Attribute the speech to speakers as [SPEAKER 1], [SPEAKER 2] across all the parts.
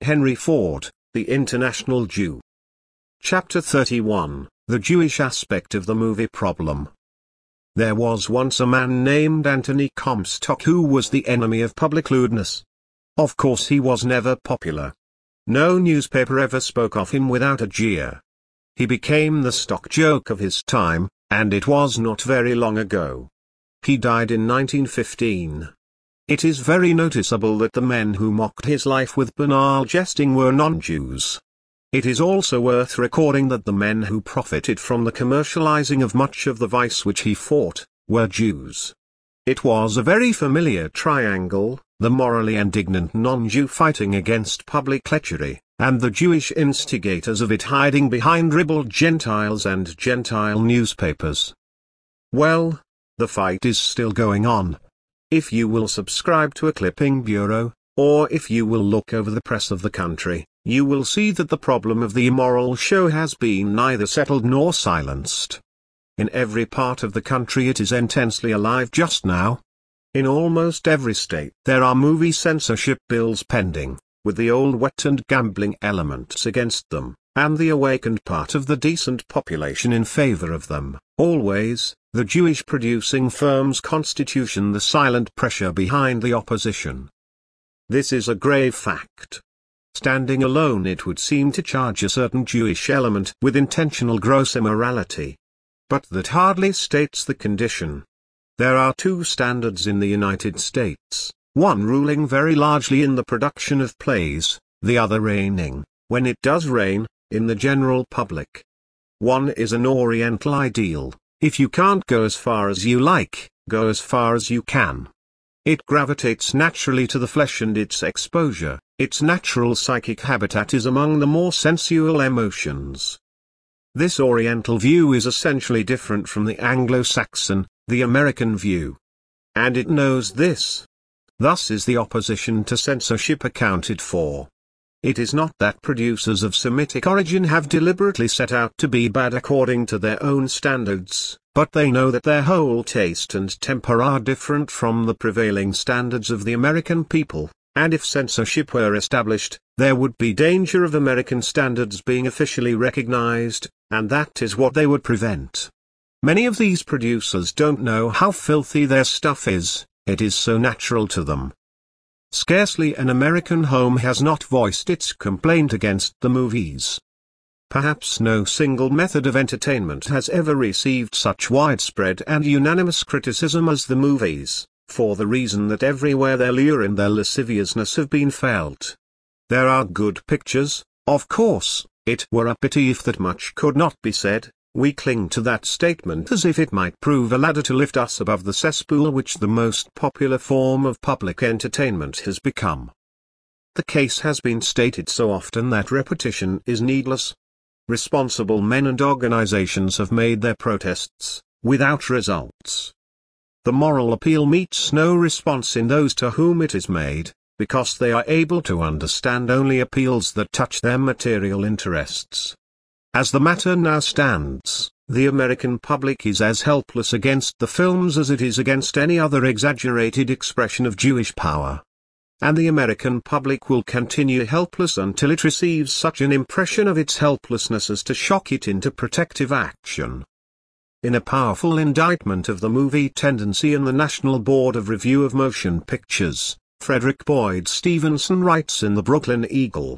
[SPEAKER 1] Henry Ford, The International Jew. Chapter 31, The Jewish Aspect of the Movie Problem. There was once a man named Anthony Comstock who was the enemy of public lewdness. Of course he was never popular. No newspaper ever spoke of him without a jeer. He became the stock joke of his time, and it was not very long ago. He died in 1915. It is very noticeable that the men who mocked his life with banal jesting were non-Jews. It is also worth recording that the men who profited from the commercializing of much of the vice which he fought, were Jews. It was a very familiar triangle, the morally indignant non-Jew fighting against public lechery, and the Jewish instigators of it hiding behind ribald Gentiles and Gentile newspapers. Well, the fight is still going on. If you will subscribe to a clipping bureau, or if you will look over the press of the country, you will see that the problem of the immoral show has been neither settled nor silenced. In every part of the country it is intensely alive just now. In almost every state there are movie censorship bills pending, with the old wet and gambling elements against them, and the awakened part of the decent population in favor of them. Always, the Jewish producing firms constitution the silent pressure behind the opposition. This is a grave fact. Standing alone it would seem to charge a certain Jewish element with intentional gross immorality. But that hardly states the condition. There are two standards in the United States, one ruling very largely in the production of plays, the other reigning, when it does reign, in the general public. One is an Oriental ideal: if you can't go as far as you like, go as far as you can. It gravitates naturally to the flesh and its exposure, its natural psychic habitat is among the more sensual emotions. This Oriental view is essentially different from the Anglo-Saxon, the American view. And it knows this. Thus is the opposition to censorship accounted for. It is not that producers of Semitic origin have deliberately set out to be bad according to their own standards, but they know that their whole taste and temper are different from the prevailing standards of the American people, and if censorship were established, there would be danger of American standards being officially recognized, and that is what they would prevent. Many of these producers don't know how filthy their stuff is, it is so natural to them. Scarcely an American home has not voiced its complaint against the movies. Perhaps no single method of entertainment has ever received such widespread and unanimous criticism as the movies, for the reason that everywhere their lure and their lasciviousness have been felt. There are good pictures, of course. It were a pity if that much could not be said. We cling to that statement as if it might prove a ladder to lift us above the cesspool which the most popular form of public entertainment has become. The case has been stated so often that repetition is needless. Responsible men and organizations have made their protests, without results. The moral appeal meets no response in those to whom it is made, because they are able to understand only appeals that touch their material interests. As the matter now stands, the American public is as helpless against the films as it is against any other exaggerated expression of Jewish power. And the American public will continue helpless until it receives such an impression of its helplessness as to shock it into protective action. In a powerful indictment of the movie tendency in the National Board of Review of Motion Pictures, Frederick Boyd Stevenson writes in the Brooklyn Eagle.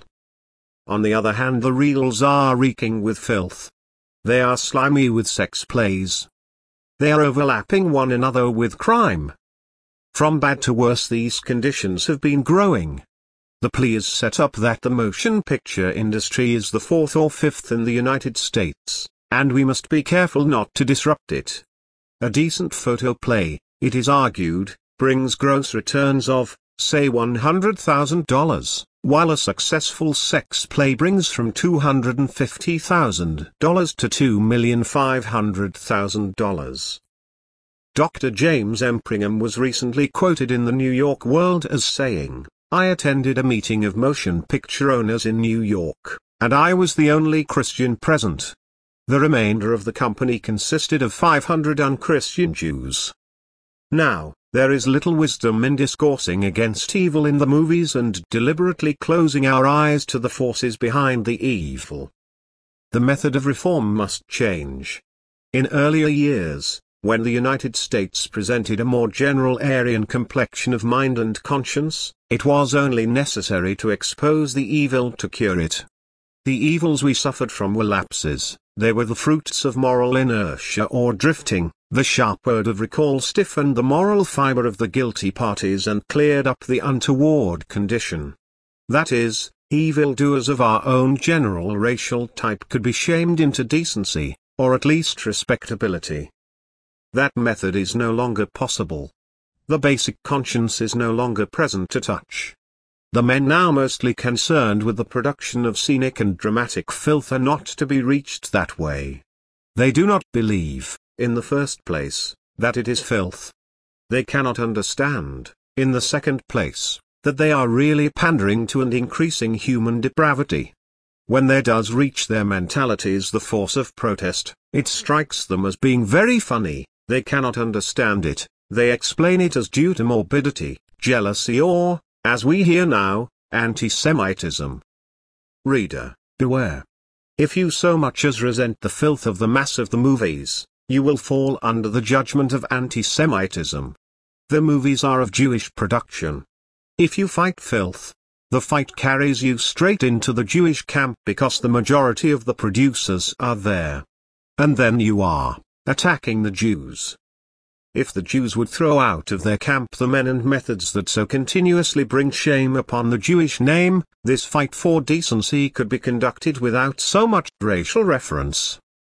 [SPEAKER 1] On the other hand, the reels are reeking with filth. They are slimy with sex plays. They are overlapping one another with crime. From bad to worse these conditions have been growing. The plea is set up that the motion picture industry is the fourth or fifth in the United States, and we must be careful not to disrupt it. A decent photoplay, it is argued, brings gross returns of, say $100,000, while a successful sex play brings from $250,000 to $2,500,000. Dr. James M. Pringham was recently quoted in the New York World as saying, "I attended a meeting of motion picture owners in New York, and I was the only Christian present. The remainder of the company consisted of 500 unchristian Jews." Now, There is little wisdom in discoursing against evil in the movies and deliberately closing our eyes to the forces behind the evil. The method of reform must change. In earlier years, when the United States presented a more general Aryan complexion of mind and conscience, it was only necessary to expose the evil to cure it. The evils we suffered from were lapses, they were the fruits of moral inertia or drifting. The sharp word of recall stiffened the moral fiber of the guilty parties and cleared up the untoward condition. That is, evildoers of our own general racial type could be shamed into decency, or at least respectability. That method is no longer possible. The basic conscience is no longer present to touch. The men now mostly concerned with the production of scenic and dramatic filth are not to be reached that way. They do not believe, in the first place, that it is filth. They cannot understand, in the second place, that they are really pandering to and increasing human depravity. When there does reach their mentalities the force of protest, it strikes them as being very funny. They cannot understand it, they explain it as due to morbidity, jealousy or, as we hear now, anti-Semitism. Reader, beware. If you so much as resent the filth of the mass of the movies, you will fall under the judgment of anti-Semitism. The movies are of Jewish production. If you fight filth, the fight carries you straight into the Jewish camp because the majority of the producers are there. And then you are attacking the Jews. If the Jews would throw out of their camp the men and methods that so continuously bring shame upon the Jewish name, this fight for decency could be conducted without so much racial reference.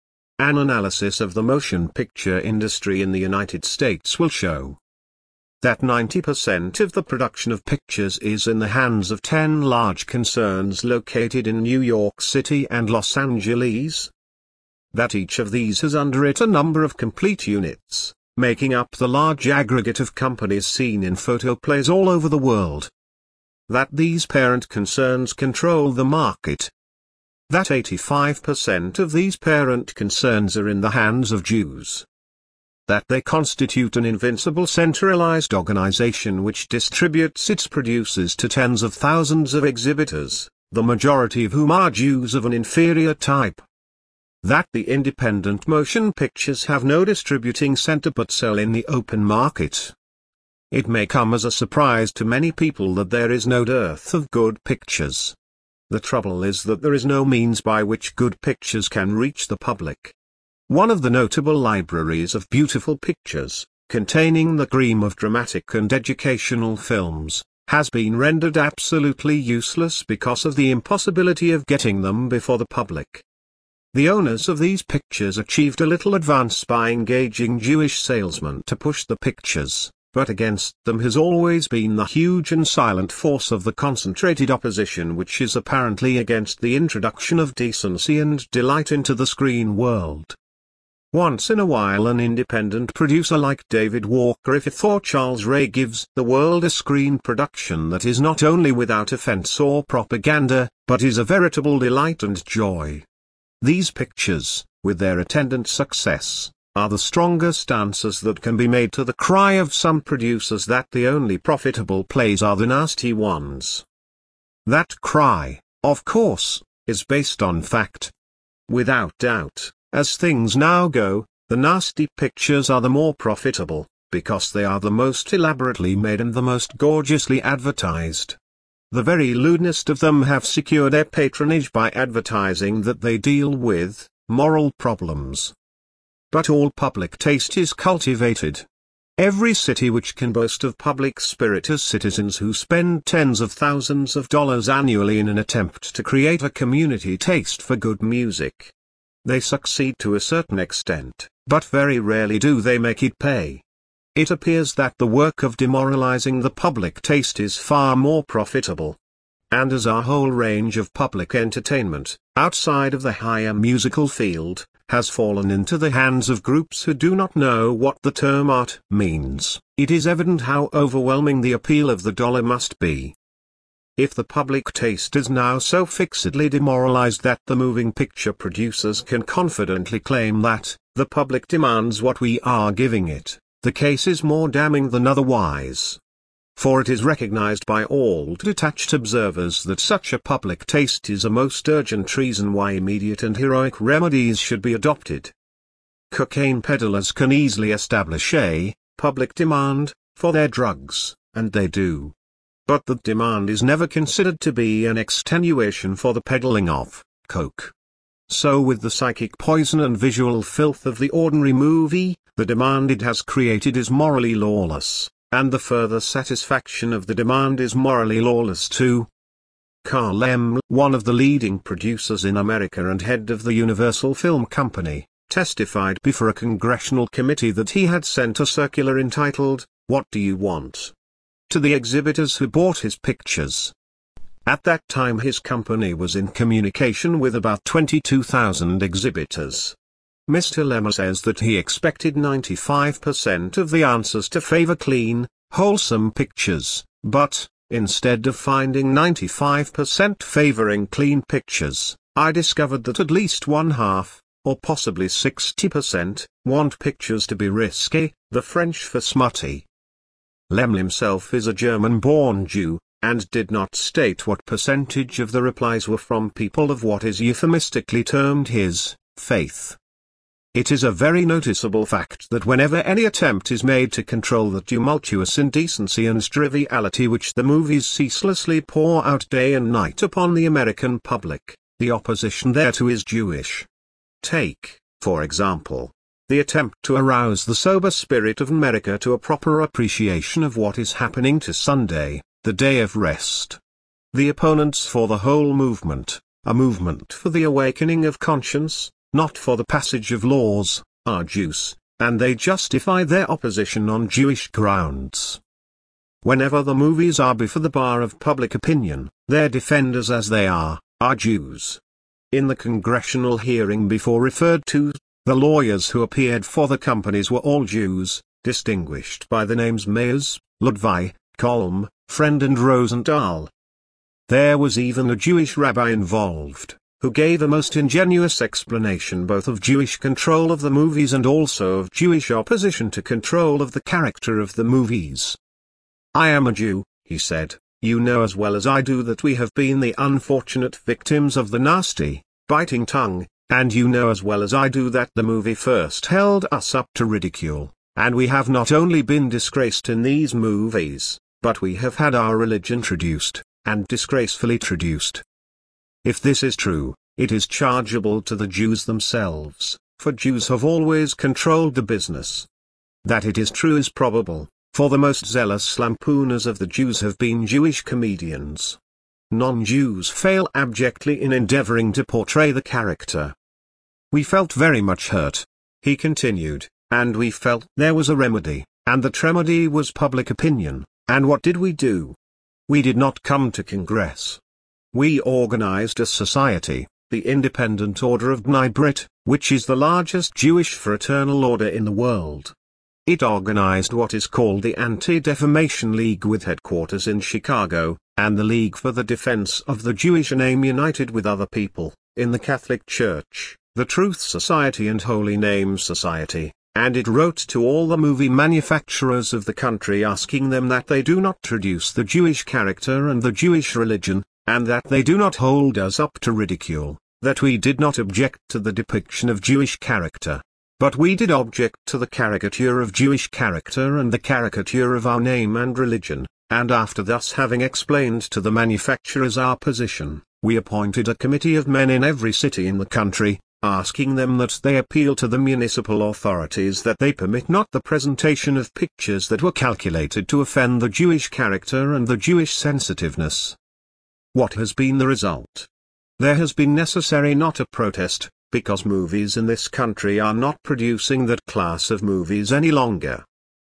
[SPEAKER 1] An analysis of the motion picture industry in the United States will show that 90% of the production of pictures is in the hands of 10 large concerns located in New York City and Los Angeles. That each of these has under it a number of complete units, making up the large aggregate of companies seen in photoplays all over the world. That these parent concerns control the market. That 85% of these parent concerns are in the hands of Jews. That they constitute an invincible centralized organization which distributes its producers to tens of thousands of exhibitors, the majority of whom are Jews of an inferior type. That the independent motion pictures have no distributing center but sell in the open market. It may come as a surprise to many people that there is no dearth of good pictures. The trouble is that there is no means by which good pictures can reach the public. One of the notable libraries of beautiful pictures, containing the cream of dramatic and educational films, has been rendered absolutely useless because of the impossibility of getting them before the public. The owners of these pictures achieved a little advance by engaging Jewish salesmen to push the pictures, but against them has always been the huge and silent force of the concentrated opposition which is apparently against the introduction of decency and delight into the screen world. Once in a while an independent producer like David Walker Griffith or Charles Ray gives the world a screen production that is not only without offense or propaganda, but is a veritable delight and joy. These pictures, with their attendant success, are the strongest answers that can be made to the cry of some producers that the only profitable plays are the nasty ones. That cry, of course, is based on fact. Without doubt, as things now go, the nasty pictures are the more profitable, because they are the most elaborately made and the most gorgeously advertised. The very lewdest of them have secured their patronage by advertising that they deal with moral problems. But all public taste is cultivated. Every city which can boast of public spirit has citizens who spend tens of thousands of dollars annually in an attempt to create a community taste for good music. They succeed to a certain extent, but very rarely do they make it pay. It appears that the work of demoralizing the public taste is far more profitable. And as our whole range of public entertainment, outside of the higher musical field, has fallen into the hands of groups who do not know what the term art means, it is evident how overwhelming the appeal of the dollar must be. If the public taste is now so fixedly demoralized that the moving picture producers can confidently claim that the public demands what we are giving it, the case is more damning than otherwise. For it is recognized by all detached observers that such a public taste is a most urgent reason why immediate and heroic remedies should be adopted. Cocaine peddlers can easily establish a public demand for their drugs, and they do. But that demand is never considered to be an extenuation for the peddling of coke. So with the psychic poison and visual filth of the ordinary movie, the demand it has created is morally lawless, and the further satisfaction of the demand is morally lawless too. Carl M., one of the leading producers in America and head of the Universal Film Company, testified before a congressional committee that he had sent a circular entitled, "What Do You Want?" to the exhibitors who bought his pictures. At that time his company was in communication with about 22,000 exhibitors. Mr. Lemmer says that he expected 95% of the answers to favor clean, wholesome pictures, but, instead of finding 95% favoring clean pictures, I discovered that at least one half, or possibly 60%, want pictures to be risque, the French for smutty. Lem himself is a German-born Jew, and did not state what percentage of the replies were from people of what is euphemistically termed his faith. It is a very noticeable fact that whenever any attempt is made to control the tumultuous indecency and triviality which the movies ceaselessly pour out day and night upon the American public, the opposition thereto is Jewish. Take, for example, the attempt to arouse the sober spirit of America to a proper appreciation of what is happening to Sunday, the day of rest. The opponents for the whole movement, a movement for the awakening of conscience, not for the passage of laws, are Jews, and they justify their opposition on Jewish grounds. Whenever the movies are before the bar of public opinion, their defenders as they are Jews. In the congressional hearing before referred to, the lawyers who appeared for the companies were all Jews, distinguished by the names Meyers, Ludwig, Kolm, Friend and Rosendahl. There was even a Jewish rabbi involved, who gave a most ingenious explanation both of Jewish control of the movies and also of Jewish opposition to control of the character of the movies. "I am a Jew," he said, "you know as well as I do that we have been the unfortunate victims of the nasty, biting tongue, and you know as well as I do that the movie first held us up to ridicule, and we have not only been disgraced in these movies, but we have had our religion traduced, and disgracefully traduced. If this is true, it is chargeable to the Jews themselves, for Jews have always controlled the business. That it is true is probable, for the most zealous lampooners of the Jews have been Jewish comedians. Non-Jews fail abjectly in endeavoring to portray the character." "We felt very much hurt," he continued, "and we felt there was a remedy, and that remedy was public opinion, and what did we do? We did not come to Congress. We organized a society, the Independent Order of B'nai Brit, which is the largest Jewish fraternal order in the world. It organized what is called the Anti-Defamation League with headquarters in Chicago, and the League for the Defense of the Jewish Name united with other people, in the Catholic Church, the Truth Society and Holy Name Society, and it wrote to all the movie manufacturers of the country asking them that they do not traduce the Jewish character and the Jewish religion, and that they do not hold us up to ridicule, that we did not object to the depiction of Jewish character. But we did object to the caricature of Jewish character and the caricature of our name and religion, and after thus having explained to the manufacturers our position, we appointed a committee of men in every city in the country, asking them that they appeal to the municipal authorities that they permit not the presentation of pictures that were calculated to offend the Jewish character and the Jewish sensitiveness. What has been the result? There has been necessary not a protest, because movies in this country are not producing that class of movies any longer.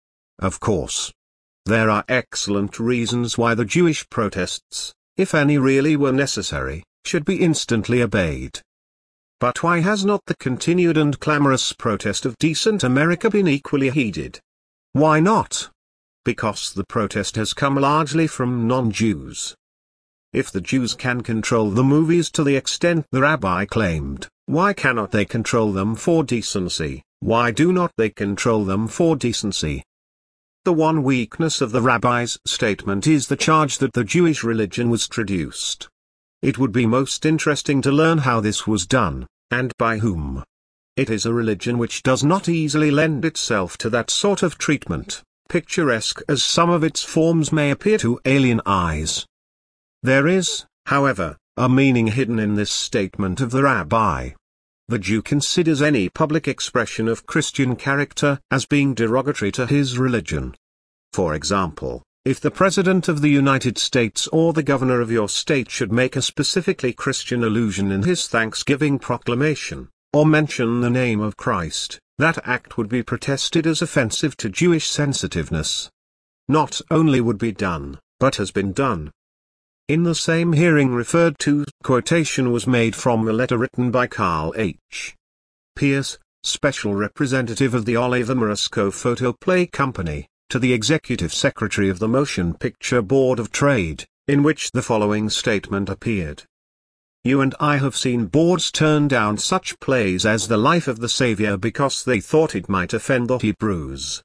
[SPEAKER 1] Of course, there are excellent reasons why the Jewish protests, if any really were necessary, should be instantly obeyed. But why has not the continued and clamorous protest of decent America been equally heeded? Why not? Because the protest has come largely from non-Jews. If the Jews can control the movies to the extent the rabbi claimed, why cannot they control them for decency, Why do not they control them for decency? The one weakness of the rabbi's statement is the charge that the Jewish religion was traduced. It would be most interesting to learn how this was done, and by whom. It is a religion which does not easily lend itself to that sort of treatment, picturesque as some of its forms may appear to alien eyes. There is, however, a meaning hidden in this statement of the rabbi. The Jew considers any public expression of Christian character as being derogatory to his religion. For example, if the President of the United States or the governor of your state should make a specifically Christian allusion in his Thanksgiving proclamation, or mention the name of Christ, that act would be protested as offensive to Jewish sensitiveness. Not only would be done, but has been done. In the same hearing referred to, quotation was made from a letter written by Carl H. Pierce, special representative of the Oliver Morosco Photoplay Company, to the Executive Secretary of the Motion Picture Board of Trade, in which the following statement appeared. You and I have seen boards turn down such plays as The Life of the Savior because they thought it might offend the Hebrews.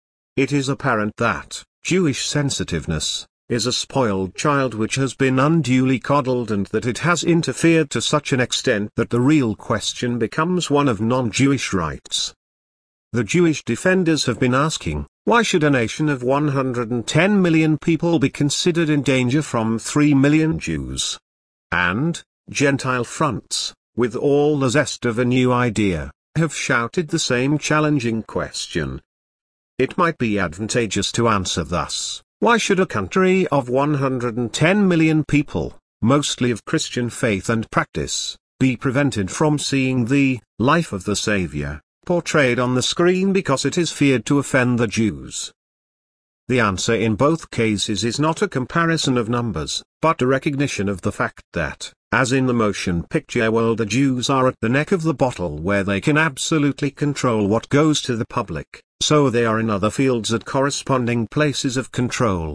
[SPEAKER 1] It is apparent that Jewish sensitiveness is a spoiled child which has been unduly coddled, and that it has interfered to such an extent that the real question becomes one of non-Jewish rights. The Jewish defenders have been asking, why should a nation of 110 million people be considered in danger from 3 million Jews? And Gentile fronts, with all the zest of a new idea, have shouted the same challenging question. It might be advantageous to answer thus. Why should a country of 110 million people, mostly of Christian faith and practice, be prevented from seeing the life of the Savior portrayed on the screen because it is feared to offend the Jews? The answer in both cases is not a comparison of numbers, but a recognition of the fact that, as in the motion picture world, the Jews are at the neck of the bottle where they can absolutely control what goes to the public, so they are in other fields at corresponding places of control.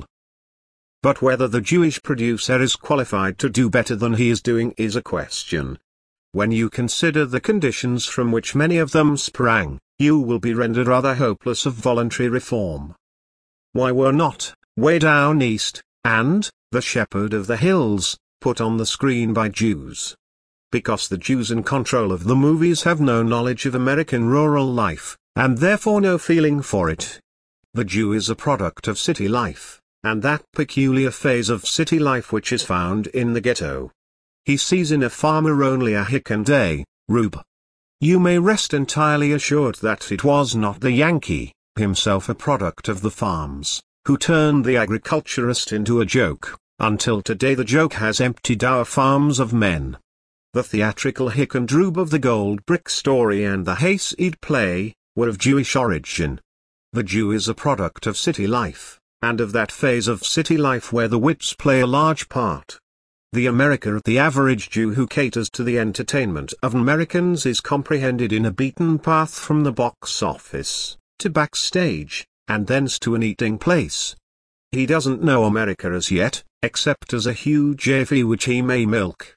[SPEAKER 1] But whether the Jewish producer is qualified to do better than he is doing is a question. When you consider the conditions from which many of them sprang, you will be rendered rather hopeless of voluntary reform. Why were not Way Down East and The Shepherd of the Hills put on the screen by Jews? Because the Jews in control of the movies have no knowledge of American rural life, and therefore no feeling for it. The Jew is a product of city life, and that peculiar phase of city life which is found in the ghetto. He sees in a farmer only a hick and a rube. You may rest entirely assured that it was not the Yankee, himself a product of the farms, who turned the agriculturist into a joke. Until today the joke has emptied our farms of men. The theatrical hick and rube of the Gold Brick Story and the Hayseed play were of Jewish origin. The Jew is a product of city life, and of that phase of city life where the wits play a large part. The America of the average Jew who caters to the entertainment of Americans is comprehended in a beaten path from the box office to backstage, and thence to an eating place. He doesn't know America as yet, except as a huge jiffy which he may milk.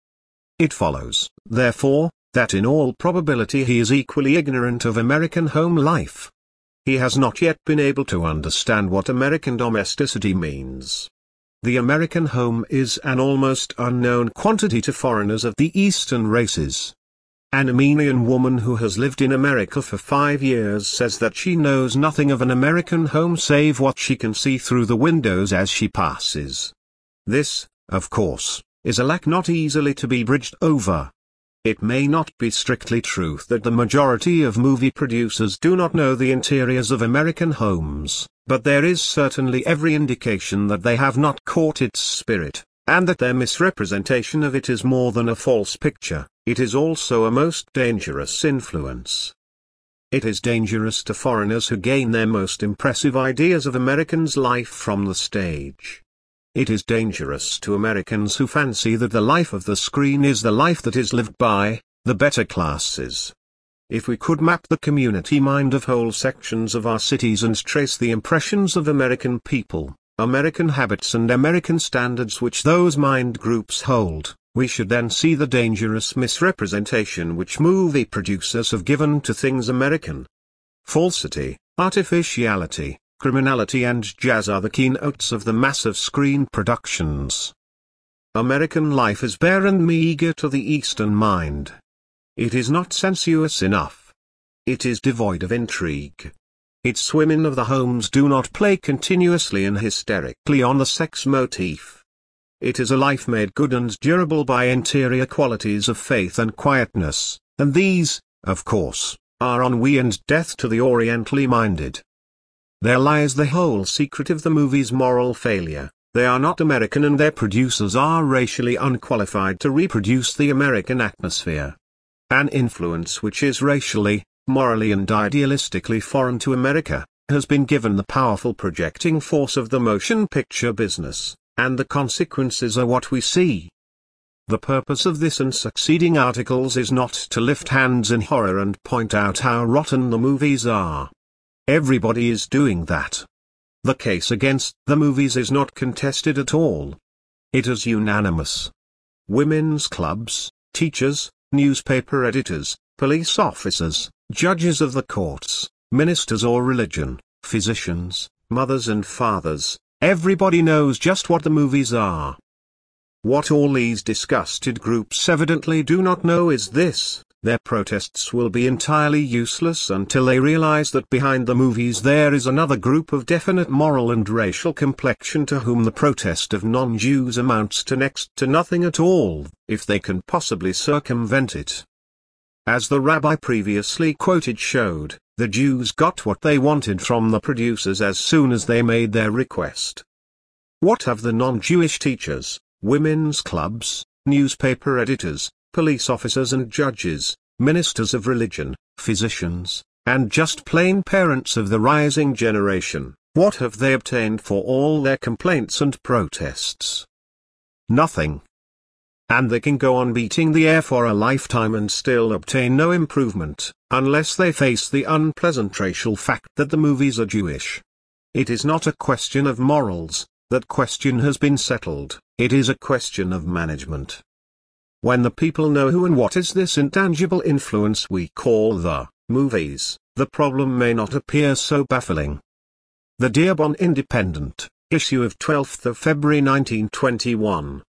[SPEAKER 1] It follows, therefore, that in all probability he is equally ignorant of American home life. He has not yet been able to understand what American domesticity means. The American home is an almost unknown quantity to foreigners of the Eastern races. An Armenian woman who has lived in America for 5 years says that she knows nothing of an American home save what she can see through the windows as she passes. This, of course, is a lack not easily to be bridged over. It may not be strictly true that the majority of movie producers do not know the interiors of American homes, but there is certainly every indication that they have not caught its spirit, and that their misrepresentation of it is more than a false picture, it is also a most dangerous influence. It is dangerous to foreigners who gain their most impressive ideas of Americans' life from the stage. It is dangerous to Americans who fancy that the life of the screen is the life that is lived by the better classes. If we could map the community mind of whole sections of our cities and trace the impressions of American people, American habits and American standards which those mind groups hold, We should then see the dangerous misrepresentation which movie producers have given to things American. Falsity, artificiality, criminality and jazz are the keynotes of the massive screen productions. American life is bare and meager to the Eastern mind. It is not sensuous enough. It is devoid of intrigue. Its women of the homes do not play continuously and hysterically on the sex motif. It is a life made good and durable by interior qualities of faith and quietness, and these, of course, are ennui and death to the orientally minded. There lies the whole secret of the movie's moral failure. They are not American and their producers are racially unqualified to reproduce the American atmosphere. An influence which is racially, morally and idealistically foreign to America, has been given the powerful projecting force of the motion picture business, and the consequences are what we see. The purpose of this and succeeding articles is not to lift hands in horror and point out how rotten the movies are. Everybody is doing that. The case against the movies is not contested at all. It is unanimous. Women's clubs, teachers, newspaper editors, police officers, judges of the courts, ministers or religion, physicians, mothers and fathers, everybody knows just what the movies are. What all these disgusted groups evidently do not know is this: their protests will be entirely useless until they realize that behind the movies there is another group of definite moral and racial complexion to whom the protest of non-Jews amounts to next to nothing at all, if they can possibly circumvent it. As the rabbi previously quoted showed, the Jews got what they wanted from the producers as soon as they made their request. What have the non-Jewish teachers, women's clubs, newspaper editors, police officers and judges, ministers of religion, physicians, and just plain parents of the rising generation, what have they obtained for all their complaints and protests? Nothing. And they can go on beating the air for a lifetime and still obtain no improvement, unless they face the unpleasant racial fact that the movies are Jewish. It is not a question of morals, that question has been settled, it is a question of management. When the people know who and what is this intangible influence we call the movies, the problem may not appear so baffling. The Dearborn Independent, issue of 12th of February 1921.